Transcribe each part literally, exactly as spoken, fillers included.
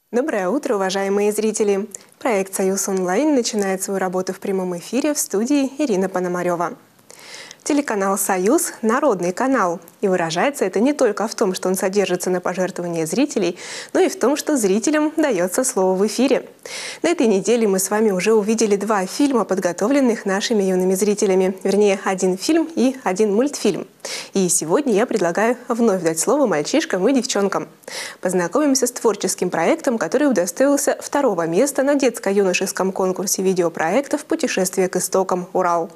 Доброе утро, уважаемые зрители! Проект «Союз онлайн» начинает свою работу в прямом эфире. В студии Ирина Пономарева. Телеканал «Союз» – народный канал. И выражается это не только в том, что он содержится на пожертвования зрителей, но и в том, что зрителям дается слово в эфире. На этой неделе мы с вами уже увидели два фильма, подготовленных нашими юными зрителями. Вернее, один фильм и один мультфильм. И сегодня я предлагаю вновь дать слово мальчишкам и девчонкам. Познакомимся с творческим проектом, который удостоился второго места на детско-юношеском конкурсе видеопроектов «Путешествие к истокам. Урал».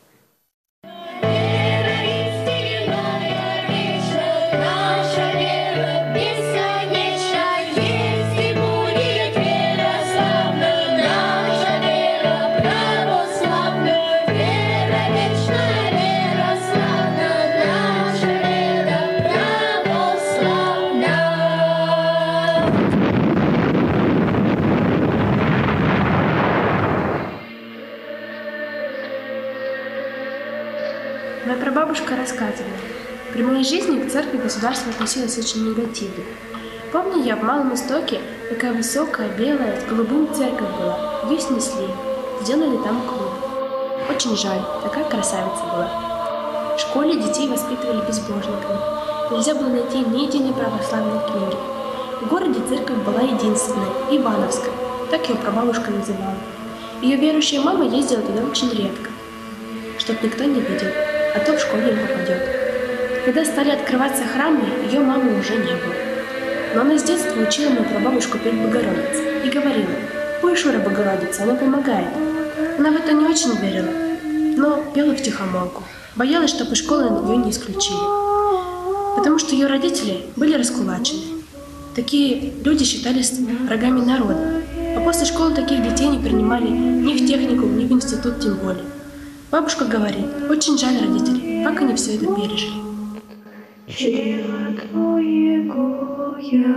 Моя прабабушка рассказывала, при моей жизни к церкви государство относилось очень негативно. Помню я в Малом Истоке, такая высокая, белая, с голубым церковь была. Ее снесли, сделали там клуб. Очень жаль, такая красавица была. В школе детей воспитывали безбожниками. Нельзя было найти ни единой православной книги. В городе церковь была единственная, Ивановская, так ее прабабушка называла. Ее верующая мама ездила туда очень редко, чтоб никто не видел, а то в школе не попадет. Когда стали открываться храмы, ее мамы уже не было. Но она с детства учила мою прабабушку петь Богородицу и говорила: «Ой, Шура Богородица, она помогает». Она в это не очень верила, но пела втихомолку, боялась, чтобы из школы ее не исключили. Потому что ее родители были раскулачены. Такие люди считались врагами народа. А после школы таких детей не принимали ни в техникум, ни в институт тем более. Бабушка говорит, очень жаль родителей, как они все это пережили. Чрева Твоего я,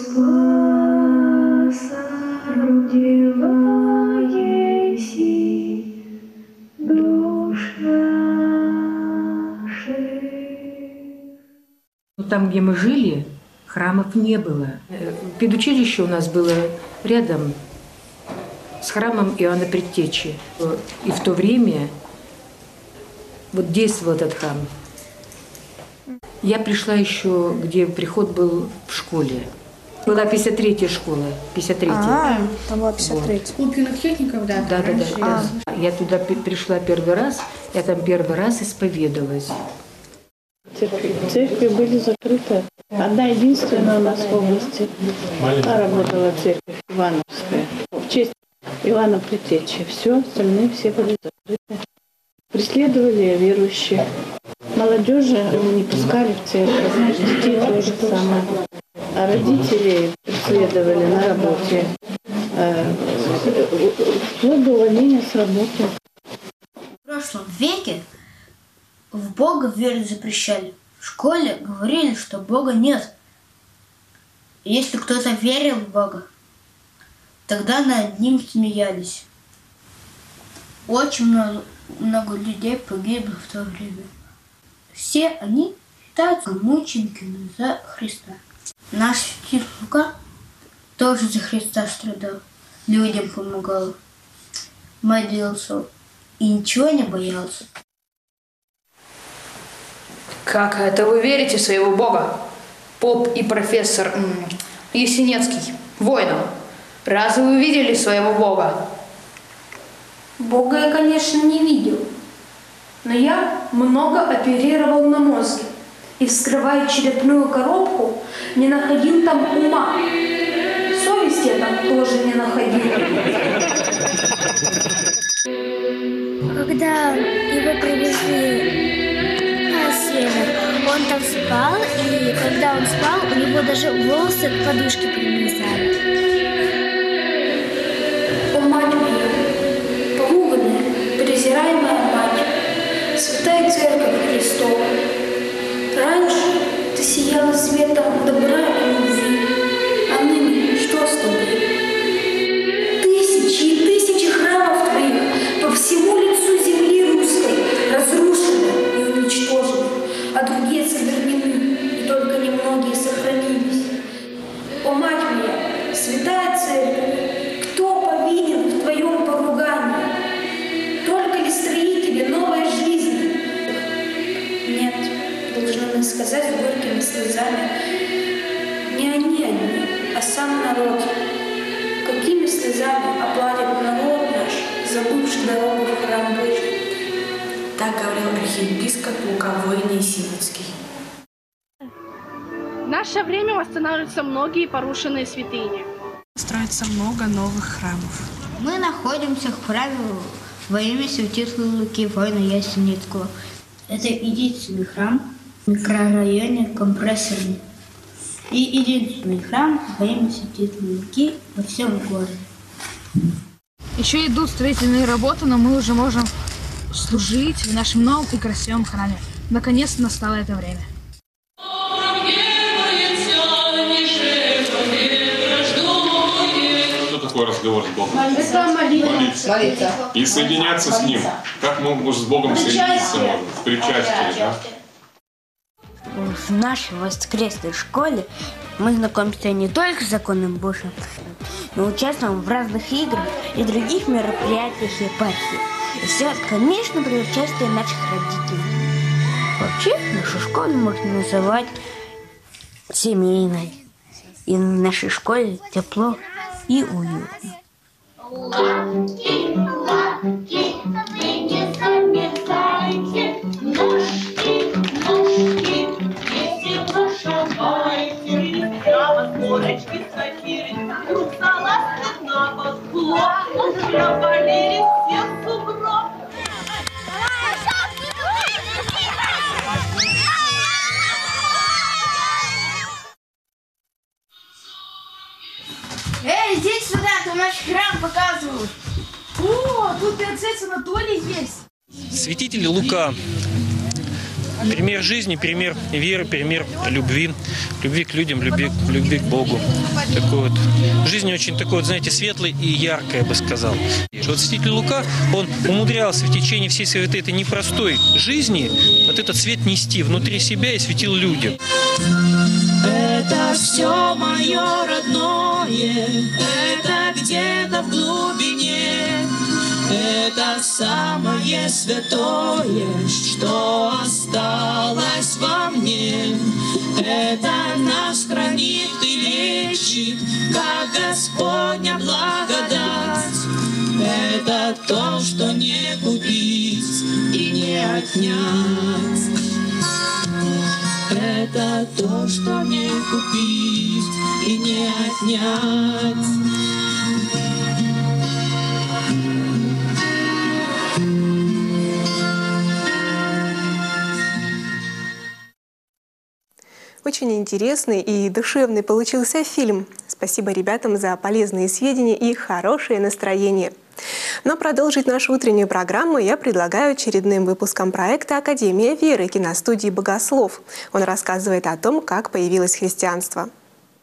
Господа, родила еси душ наших. Там, где мы жили, храмов не было. Педучилище у нас было рядом с храмом Иоанна Предтечи. И в то время вот действовал этот храм. Я пришла еще, где приход был в школе. Была пятьдесят третья школа, пятьдесят третья. А, там была пятьдесят третья. Вот. У пинотехников, да? Да, да, да. А. Я туда пришла первый раз, я там первый раз исповедовалась. Церкви, церкви были закрыты. Одна единственная у нас в области работала церковь Ивановская. В честь Иоанна Предтечи. Все, остальные все были закрыты. Преследовали верующих. Молодежи не пускали в церковь, детей то же самое. А родителей преследовали на работе. Вплоть до увольнения с работы. В прошлом веке в Бога верить запрещали. В школе говорили, что Бога нет. И если кто-то верил в Бога, тогда над ним смеялись. Очень много, много людей погибло в то время. Все они считаются мучениками за Христа. Наш святитель Лука тоже за Христа страдал, людям помогал, молился и ничего не боялся. Как это вы верите в своего Бога? Поп и профессор м- Есенинский, воинов. Разве вы видели своего Бога? Бога я, конечно, не видел, но я много оперировал на мозге и, вскрывая черепную коробку, не находил там ума. Совести я там тоже не находил. Когда его привезли на север, он там спал, и когда он спал, у него даже волосы к подушке примерзали. О, мать моя, погубленная, презираемая мать, святая церковь Христова, раньше ты сияла светом добра и любви, а ныне что с тобой? Тысячи и тысячи храмов твоих по всему лицу земли русской разрушены и уничтожены, а другие сквернены, и только немногие сохранились. О, мать моя, святая сам народ. Какими слезами оплатит народ наш, забывший дорогу в храм Божий? Так говорил архиепископ Лука Воин-Есининский. В наше время восстанавливаются многие порушенные святыни. Строится много новых храмов. Мы находимся в храме во имя святителя Луки Воина-Есининского. Это единственный храм в микрорайоне Компрессорный. И единственный храм во имя святителя Луки во всем городе. Еще идут строительные работы, но мы уже можем служить в нашем новом и красивом храме. Наконец-то настало это время. Что такое разговор с Богом? Это молитва. Молиться. И соединяться с Ним. Как мы с Богом соединиться можем? В причастии, да? В нашей воскресной школе мы знакомимся не только с законом Божьим, но участвуем в разных играх и других мероприятиях епархии. И все, конечно, при участии наших родителей. Вообще, нашу школу можно называть семейной. И в нашей школе тепло и уютно. Лапки, лапки, вы не замерзайте, ножки, ножки, весело шагайте. Я вас морочки схватили, русалась на вас плохо, провалили всех сугроб. Эй, иди сюда, там наш храм показывают. О, тут и отец Анатолий есть. Святитель Лука. Пример жизни, пример веры, пример любви. Любви к людям, любви, любви к Богу. Такой вот. Жизнь очень такой, вот, знаете, светлой и яркой, я бы сказал. Вот святитель Лука, он умудрялся в течение всей своей вот этой непростой жизни вот этот свет нести внутри себя и светил людям. Это все мое родное, это где-то в глубине, это самое святое, что осталось во мне. Это нас хранит и лечит, как Господня благодать. Это то, что не купить и не отнять. Это то, что не купить и не отнять. Очень интересный и душевный получился фильм. Спасибо ребятам за полезные сведения и хорошее настроение. Но продолжить нашу утреннюю программу я предлагаю очередным выпуском проекта «Академия веры» киностудии «Богослов». Он рассказывает о том, как появилось христианство.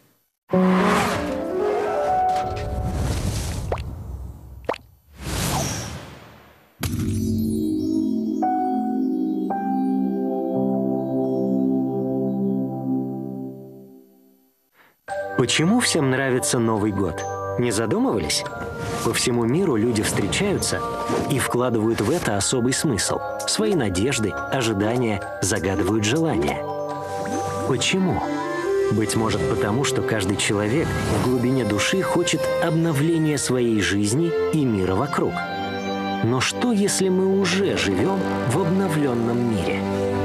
Почему всем нравится Новый год? Не задумывались? По всему миру люди встречаются и вкладывают в это особый смысл. Свои надежды, ожидания, загадывают желания. Почему? Быть может, потому, что каждый человек в глубине души хочет обновления своей жизни и мира вокруг. Но что, если мы уже живем в обновленном мире?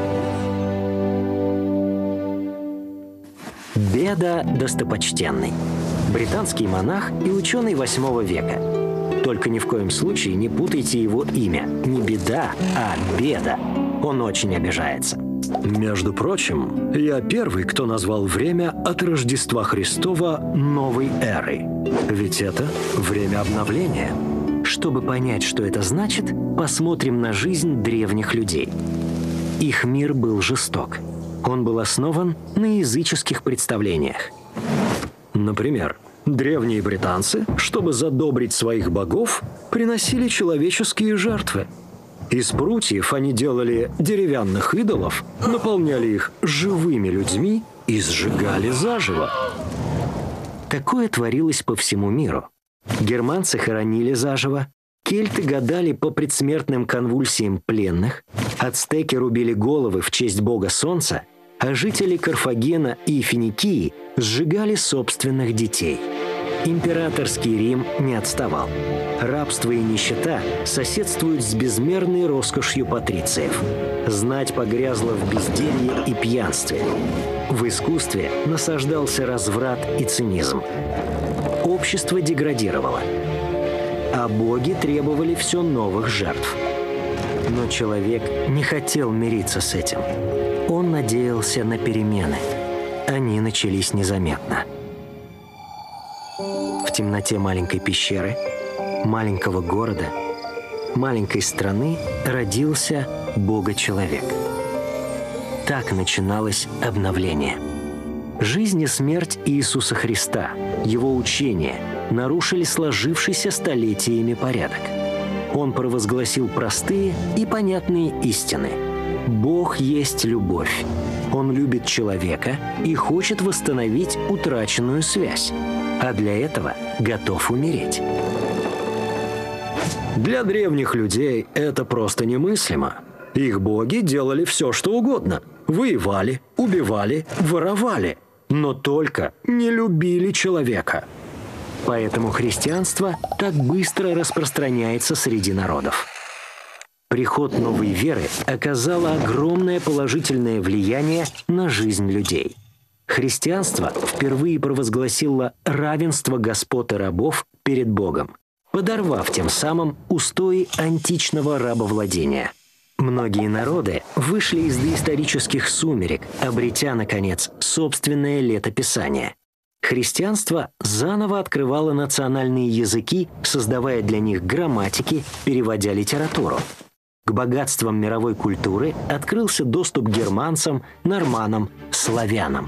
Беда Достопочтенный. Британский монах и ученый восьмого века. Только ни в коем случае не путайте его имя. Не Беда, а Беда. Он очень обижается. Между прочим, я первый, кто назвал время от Рождества Христова новой эрой. Ведь это время обновления. Чтобы понять, что это значит, посмотрим на жизнь древних людей. Их мир был жесток. Он был основан на языческих представлениях. Например, древние британцы, чтобы задобрить своих богов, приносили человеческие жертвы. Из прутьев они делали деревянных идолов, наполняли их живыми людьми и сжигали заживо. Такое творилось по всему миру. Германцы хоронили заживо, кельты гадали по предсмертным конвульсиям пленных, ацтеки рубили головы в честь бога солнца, а жители Карфагена и Финикии сжигали собственных детей. Императорский Рим не отставал. Рабство и нищета соседствуют с безмерной роскошью патрициев. Знать погрязла в безделье и пьянстве. В искусстве насаждался разврат и цинизм. Общество деградировало, а боги требовали все новых жертв. Но человек не хотел мириться с этим. Он надеялся на перемены. Они начались незаметно. В темноте маленькой пещеры, маленького города, маленькой страны родился Бога-человек. Так начиналось обновление. Жизнь и смерть Иисуса Христа, Его учение нарушили сложившийся столетиями порядок. Он провозгласил простые и понятные истины. Бог есть любовь. Он любит человека и хочет восстановить утраченную связь, а для этого готов умереть. Для древних людей это просто немыслимо. Их боги делали все, что угодно. Воевали, убивали, воровали. Но только не любили человека. Поэтому христианство так быстро распространяется среди народов. Приход новой веры оказало огромное положительное влияние на жизнь людей. Христианство впервые провозгласило равенство господ и рабов перед Богом, подорвав тем самым устои античного рабовладения. Многие народы вышли из доисторических сумерек, обретя, наконец, собственное летописание. Христианство заново открывало национальные языки, создавая для них грамматики, переводя литературу. К богатствам мировой культуры открылся доступ германцам, норманам, славянам.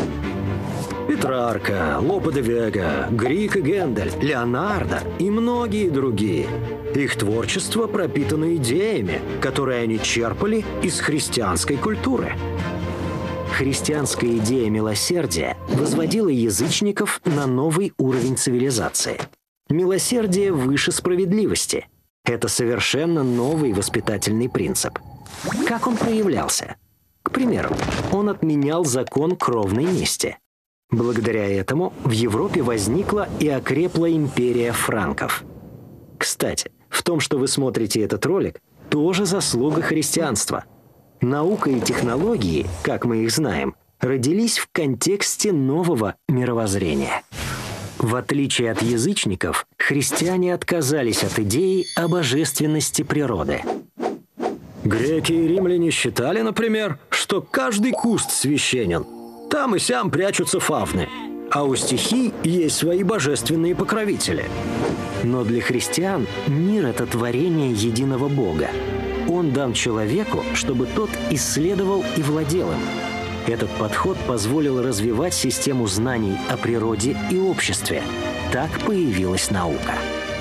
Петрарка, Лопе де Вега, Грик и Гендель, Леонардо и многие другие. Их творчество пропитано идеями, которые они черпали из христианской культуры. Христианская идея милосердия возводила язычников на новый уровень цивилизации. Милосердие выше справедливости. Это совершенно новый воспитательный принцип. Как он проявлялся? К примеру, он отменял закон кровной мести. Благодаря этому в Европе возникла и окрепла империя франков. Кстати, в том, что вы смотрите этот ролик, тоже заслуга христианства. Наука и технологии, как мы их знаем, родились в контексте нового мировоззрения. В отличие от язычников, христиане отказались от идеи о божественности природы. Греки и римляне считали, например, что каждый куст священен. Там и сям прячутся фавны, а у стихий есть свои божественные покровители. Но для христиан мир — это творение единого Бога. Он дан человеку, чтобы тот исследовал и владел им. Этот подход позволил развивать систему знаний о природе и обществе. Так появилась наука.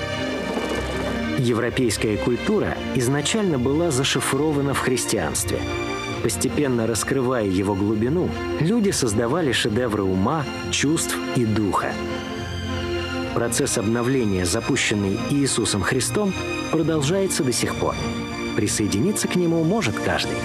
Европейская культура изначально была зашифрована в христианстве. Постепенно раскрывая его глубину, люди создавали шедевры ума, чувств и духа. Процесс обновления, запущенный Иисусом Христом, продолжается до сих пор. Присоединиться к нему может каждый.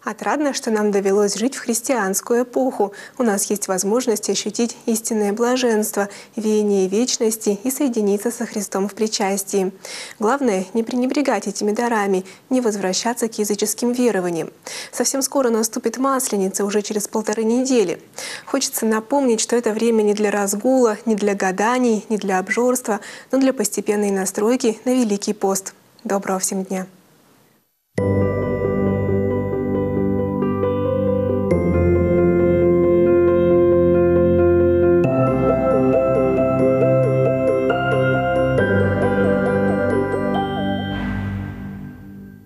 Отрадно, что нам довелось жить в христианскую эпоху. У нас есть возможность ощутить истинное блаженство, веяние вечности и соединиться со Христом в причастии. Главное – не пренебрегать этими дарами, не возвращаться к языческим верованиям. Совсем скоро наступит Масленица, уже через полторы недели. Хочется напомнить, что это время не для разгула, не для гаданий, не для обжорства, но для постепенной настройки на Великий пост. Доброго всем дня!